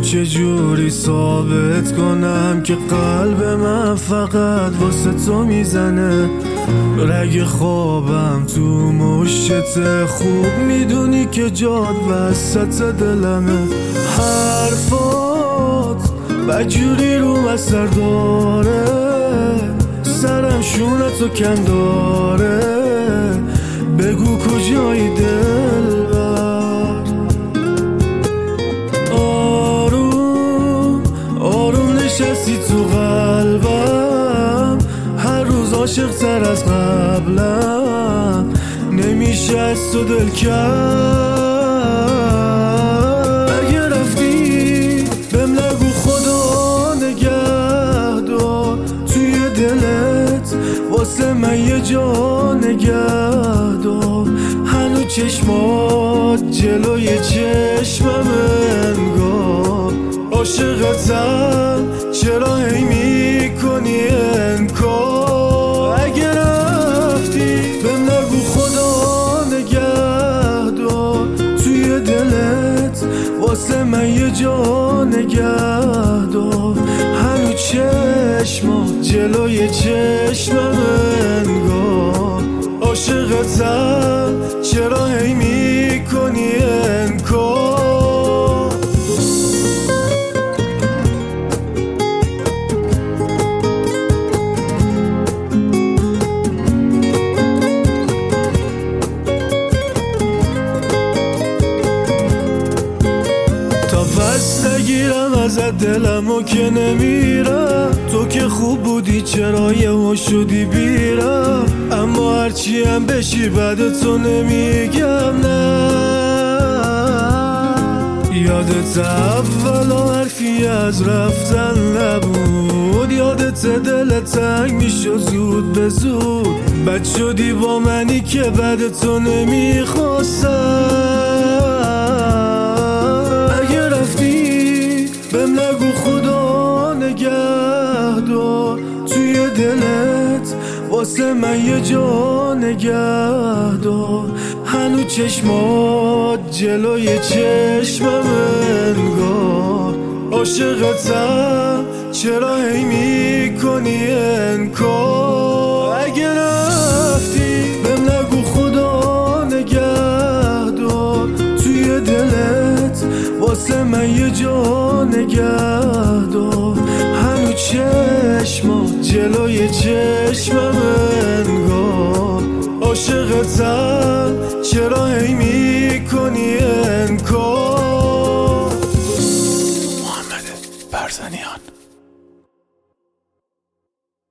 چجوری ثابت کنم که قلب من فقط واسه تو میزنه؟ رگ خوابم تو مشتت، خوب میدونی که جاد وسط دلمه. حرفات بجوری رو اثر داره، سرم شونتو کن داره، بگو کجایی دلبر. آروم آروم نشستی تو قلبم، هر روز عاشق تر از قبلم، نمیشه از تو دل کرد. اگه رفتی بهم نگو خدا نگه دار، توی دلت واسه من یه جا نگه دار. هنو چشمات جلوی چشمم انگار، عاشقتم چرا هی میکنی انکار. اگه رفتی بهم نگو خدا نگه دار، توی دلت واسه من یه جا نگه دار. هنو چشمات جلوی چشمم انگار، عاشقتم چرا هی میکنی انکار. تا پس نگیرم ازت دلمو که نمیرم، تو که خوب بودی چرا یهو شدی بیرم. اما هرچی هم بشی بعد تو نمیگم نه. یادت اول حرفی از رفتن نبود، یادت دل تنگ میشد زود به زود. بد شدی با منی که بعد تو نمیخواستم. اگه رفتی بهم نگو خدا نگه دار، توی دلت واسه من یه جا نگه دار. هنو چشمات جلوی چشمم انگار، عاشقتم چرا هی میکنی انکار. اگه رفتی بهم نگو خدا نگه دار، توی دلت واسه من یه جا نگه دار. هنو چشمات جلوی چشمم انگار، عاشقتم چرا هی میکنی انکار.